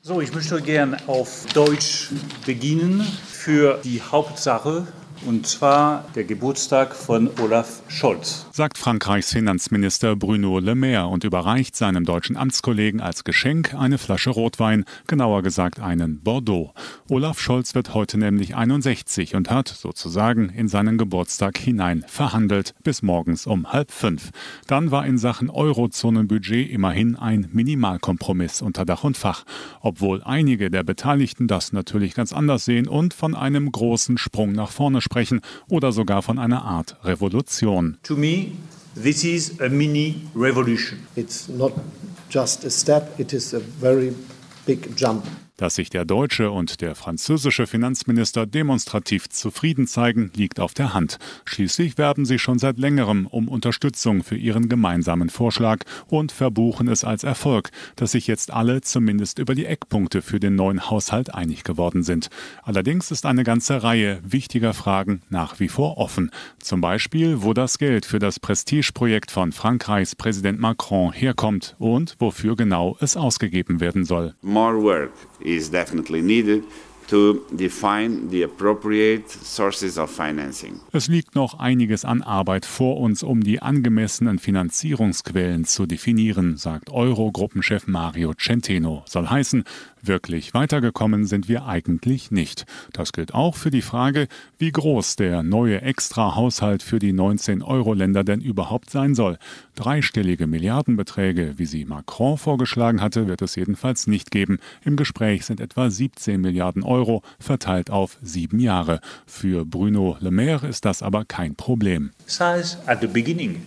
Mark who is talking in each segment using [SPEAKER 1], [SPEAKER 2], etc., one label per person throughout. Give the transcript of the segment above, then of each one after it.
[SPEAKER 1] So, ich möchte gern auf Deutsch beginnen für die Hauptsache, und zwar der Geburtstag von Olaf Scholz.
[SPEAKER 2] Sagt Frankreichs Finanzminister Bruno Le Maire und überreicht seinem deutschen Amtskollegen als Geschenk eine Flasche Rotwein, genauer gesagt einen Bordeaux. Olaf Scholz wird heute nämlich 61 und hat sozusagen in seinen Geburtstag hinein verhandelt bis morgens um 4:30. Dann war in Sachen Eurozonenbudget immerhin ein Minimalkompromiss unter Dach und Fach, obwohl einige der Beteiligten das natürlich ganz anders sehen und von einem großen Sprung nach vorne sprechen oder sogar von einer Art Revolution.
[SPEAKER 1] To me, this is a mini revolution.
[SPEAKER 3] It's not just a step, it is a very big jump.
[SPEAKER 2] Dass sich der deutsche und der französische Finanzminister demonstrativ zufrieden zeigen, liegt auf der Hand. Schließlich werben sie schon seit längerem um Unterstützung für ihren gemeinsamen Vorschlag und verbuchen es als Erfolg, dass sich jetzt alle zumindest über die Eckpunkte für den neuen Haushalt einig geworden sind. Allerdings ist eine ganze Reihe wichtiger Fragen nach wie vor offen. Zum Beispiel, wo das Geld für das Prestigeprojekt von Frankreichs Präsident Macron herkommt und wofür genau es ausgegeben werden soll.
[SPEAKER 4] More work is definitely needed to define the appropriate sources of financing.
[SPEAKER 2] Es liegt noch einiges an Arbeit vor uns, um die angemessenen Finanzierungsquellen zu definieren, sagt Eurogruppenchef Mario Centeno. Soll heißen, wirklich weitergekommen sind wir eigentlich nicht. Das gilt auch für die Frage, wie groß der neue Extra-Haushalt für die 19 Euro-Länder denn überhaupt sein soll. Dreistellige Milliardenbeträge, wie sie Macron vorgeschlagen hatte, wird es jedenfalls nicht geben. Im Gespräch sind etwa 17 Milliarden Euro, verteilt auf 7 Jahre. Für Bruno Le Maire ist das aber kein Problem.
[SPEAKER 1] Size at the beginning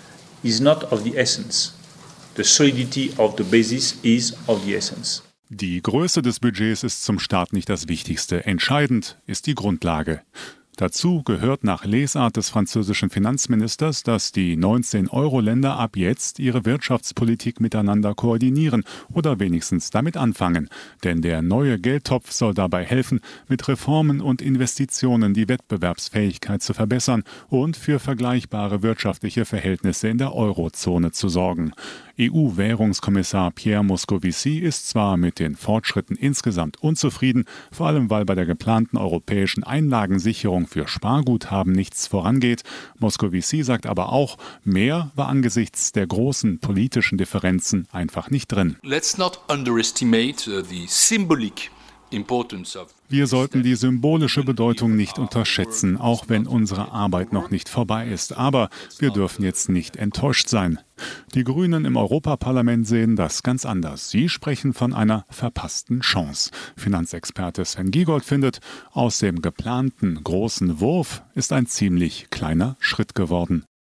[SPEAKER 1] is not of the essence. The solidity of the basis is of the essence.
[SPEAKER 2] Die Größe des Budgets ist zum Start nicht das Wichtigste. Entscheidend ist die Grundlage. Dazu gehört nach Lesart des französischen Finanzministers, dass die 19 Euro-Länder ab jetzt ihre Wirtschaftspolitik miteinander koordinieren oder wenigstens damit anfangen. Denn der neue Geldtopf soll dabei helfen, mit Reformen und Investitionen die Wettbewerbsfähigkeit zu verbessern und für vergleichbare wirtschaftliche Verhältnisse in der Eurozone zu sorgen. EU-Währungskommissar Pierre Moscovici ist zwar mit den Fortschritten insgesamt unzufrieden, vor allem weil bei der geplanten europäischen Einlagensicherung für Sparguthaben nichts vorangeht. Moscovici sagt aber auch, mehr war angesichts der großen politischen Differenzen einfach nicht drin.
[SPEAKER 5] Let's not underestimate the symbolic importance of.
[SPEAKER 2] Wir sollten die symbolische Bedeutung nicht unterschätzen, auch wenn unsere Arbeit noch nicht vorbei ist. Aber wir dürfen jetzt nicht enttäuscht sein. Die Grünen im Europaparlament sehen das ganz anders. Sie sprechen von einer verpassten Chance. Finanzexperte Sven Giegold findet, aus dem geplanten großen Wurf ist ein ziemlich kleiner Schritt geworden.